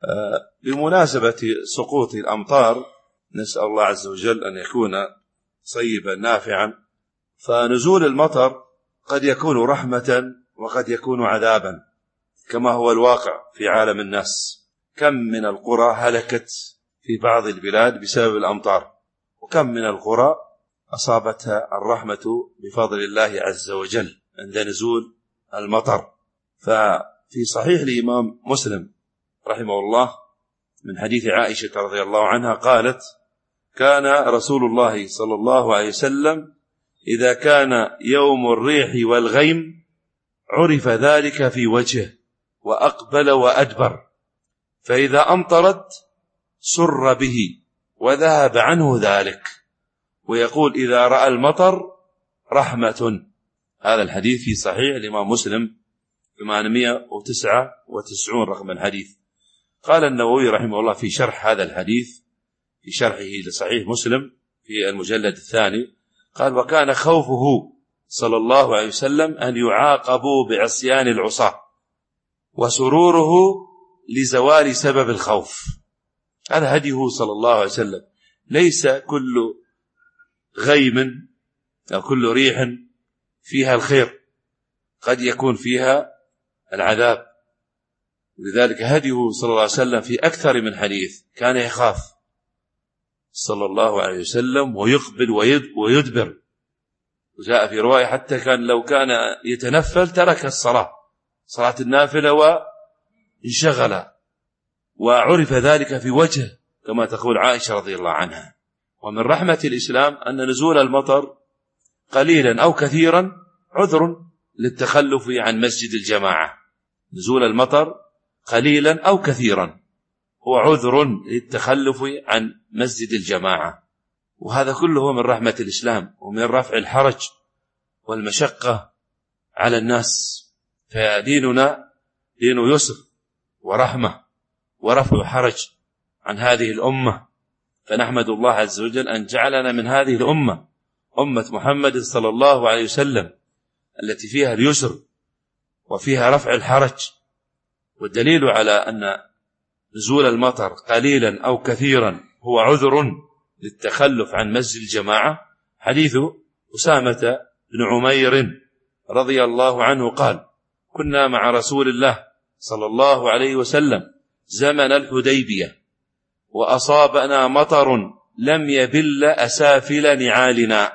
بمناسبة سقوط الأمطار نسأل الله عز وجل أن يكون صيبا نافعا. فنزول المطر قد يكون رحمة وقد يكون عذابا، كما هو الواقع في عالم الناس. كم من القرى هلكت في بعض البلاد بسبب الأمطار، وكم من القرى أصابتها الرحمة بفضل الله عز وجل عند نزول المطر. ففي صحيح الإمام مسلم رحمه الله من حديث عائشة رضي الله عنها قالت: كان رسول الله صلى الله عليه وسلم إذا كان يوم الريح والغيم عرف ذلك في وجهه وأقبل وأدبر، فإذا أمطرت سر به وذهب عنه ذلك، ويقول إذا رأى المطر رحمة. هذا الحديث في صحيح الإمام مسلم 899 رقم الحديث. قال النووي رحمه الله في شرح هذا الحديث في شرحه لصحيح مسلم في المجلد الثاني، قال: وكان خوفه صلى الله عليه وسلم أن يعاقبوا بعصيان العصاة، وسروره لزوال سبب الخوف. هذا هديه صلى الله عليه وسلم. ليس كل غيم أو كل ريح فيها الخير، قد يكون فيها العذاب. ولذلك هديه صلى الله عليه وسلم في أكثر من حديث كان يخاف صلى الله عليه وسلم ويقبل ويدبر. وجاء في رواية حتى كان لو كان يتنفل ترك صلاة النافلة وانشغل، وعرف ذلك في وجهه كما تقول عائشة رضي الله عنها. ومن رحمة الإسلام أن نزول المطر قليلا أو كثيرا عذر للتخلف عن مسجد الجماعة. نزول المطر قليلا أو كثيرا هو عذر للتخلف عن مسجد الجماعة، وهذا كله من رحمة الإسلام ومن رفع الحرج والمشقة على الناس. فديننا دين يسر ورحمة ورفع حرج عن هذه الأمة، فنحمد الله عز وجل أن جعلنا من هذه الأمة، أمة محمد صلى الله عليه وسلم، التي فيها اليسر وفيها رفع الحرج. والدليل على أن نزول المطر قليلا أو كثيرا هو عذر للتخلف عن مسجد الجماعة حديث أسامة بن عمير رضي الله عنه قال: كنا مع رسول الله صلى الله عليه وسلم زمن الحديبية، وأصابنا مطر لم يبل أسافل نعالنا.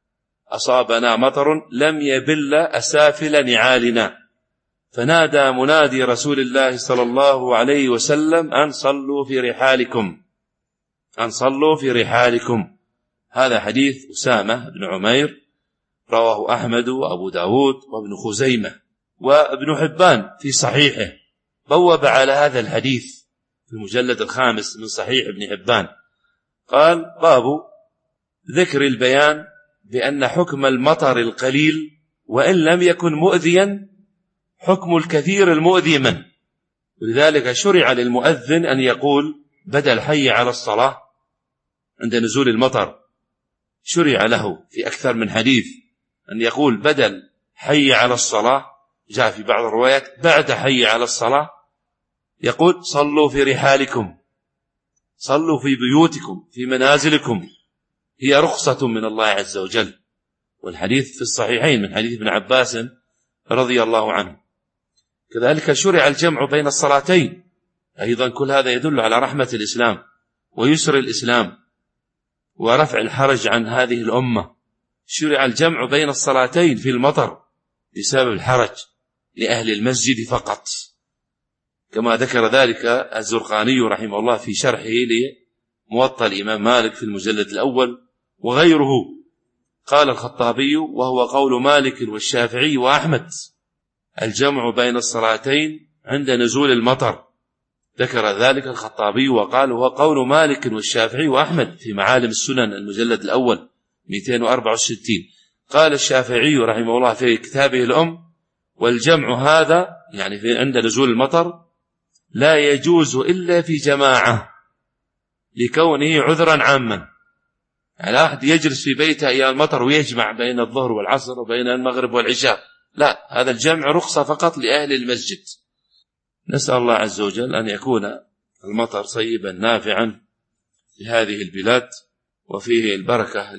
أصابنا مطر لم يبل أسافل نعالنا، فنادى منادي رسول الله صلى الله عليه وسلم: أن صلوا في رحالكم، أن صلوا في رحالكم. هذا حديث أسامة بن عمير رواه أحمد وأبو داود وابن خزيمة، وابن حبان في صحيحه بوب على هذا الحديث في المجلد 5 من صحيح ابن حبان. قال: باب ذكر البيان بأن حكم المطر القليل وإن لم يكن مؤذيا حكم الكثير المؤذي منه. ولذلك شرع للمؤذن أن يقول بدل حي على الصلاة عند نزول المطر، شرع له في أكثر من حديث أن يقول بدل حي على الصلاة. جاء في بعض الروايات بعد حي على الصلاة يقول: صلوا في رحالكم، صلوا في بيوتكم في منازلكم، هي رخصة من الله عز وجل. والحديث في الصحيحين من حديث ابن عباس رضي الله عنه. كذلك شرع الجمع بين الصلاتين أيضا. كل هذا يدل على رحمة الإسلام ويسر الإسلام ورفع الحرج عن هذه الأمة. شرع الجمع بين الصلاتين في المطر بسبب الحرج لأهل المسجد فقط، كما ذكر ذلك الزرقاني رحمه الله في شرحه لموطأ الإمام مالك في المجلد الأول وغيره. قال الخطابي: وهو قول مالك والشافعي وأحمد، الجمع بين الصلاتين عند نزول المطر. ذكر ذلك الخطابي وقال: هو قول مالك والشافعي وأحمد في معالم السنن المجلد الأول 264. قال الشافعي رحمه الله في كتابه الأم: والجمع هذا يعني في عند نزول المطر لا يجوز إلا في جماعة لكونه عذرا عاما. يعني أحد يجلس في بيته أيام المطر ويجمع بين الظهر والعصر وبين المغرب والعشاء، لا، هذا الجمع رخصة فقط لأهل المسجد. نسأل الله عز وجل أن يكون المطر صيبا نافعا لهذه البلاد وفيه البركة